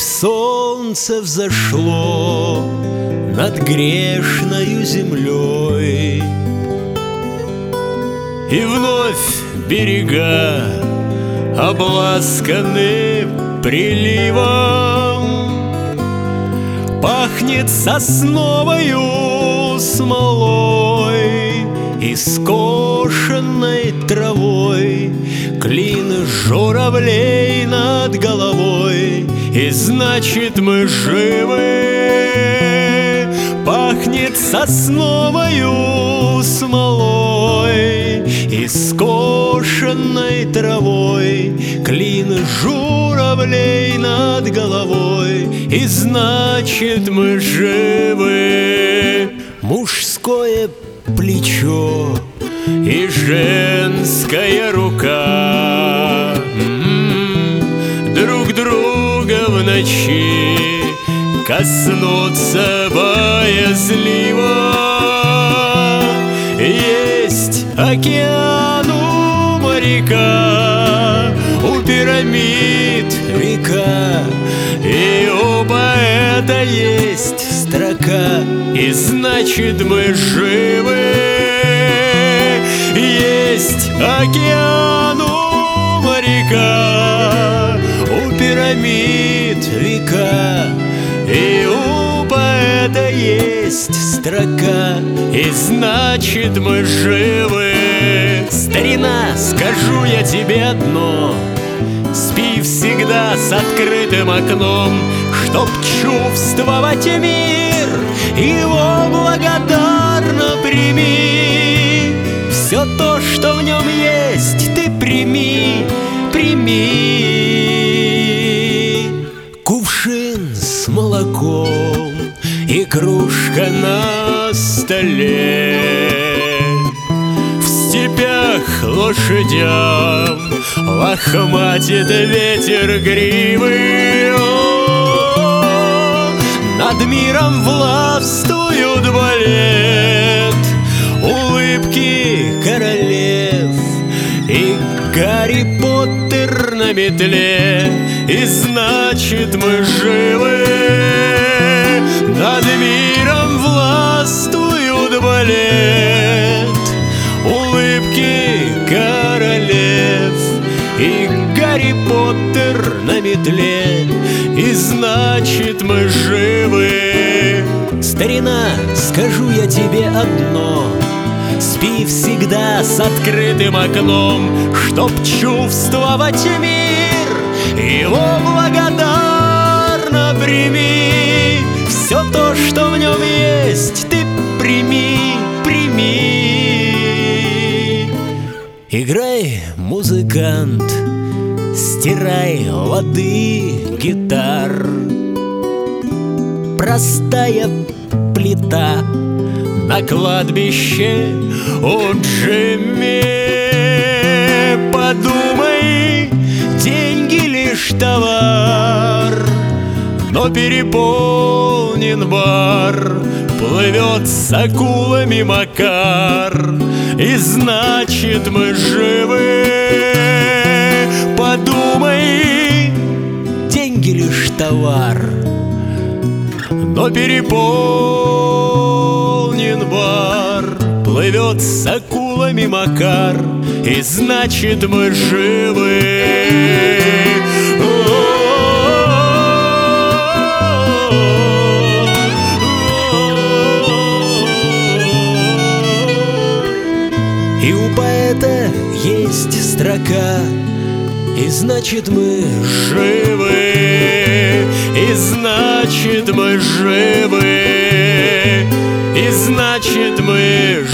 солнце взошло над грешною землей, и вновь берега обласканы приливом. Пахнет сосновою смолой и скошенной травой, клин журавлей над головой, и значит мы живы. Пахнет сосновою смолой и скошенной травой, клин журавлей над головой, и значит мы живы. Мужское плечо и женская рука друг друга в ночи коснуться боязливо. Есть океан у моряка, у пирамид века, и у поэта есть строка, и значит мы живы. Есть океан у моряка, у пирамид века, и у поэта есть строка, и значит мы живы. Старина, скажу я тебе одно: спи всегда с открытым окном, чтоб чувствовать мир, его благодарно прими. Все то, что в нем есть, ты прими, прими. Кувшин с молоком и кружка на столе, в степях лошадям лохматит ветер гривы. Над миром властвуют балет улыбки королев, и Гарри Поттер на метле, и значит мы живы. Над миром властвуют балет улыбки королев, и Гарри Поттер на метле, и значит мы живы. Старина, скажу я тебе одно: спи всегда с открытым окном, чтоб чувствовать мир, его благодарно прими. Все то, что в нем есть, ты прими, прими. Играй, музыкант, стирай лады гитар. Простая плита на кладбище у Джимми. Подумай, деньги лишь товар, но переполнен бар, плывет с акулами Макар, и значит мы живы. Подумай, деньги лишь товар, но переполнен бар, плывет с акулами Макар, и значит мы живы. И у поэта есть строка, и значит мы живы, и значит мы живы, и значит мы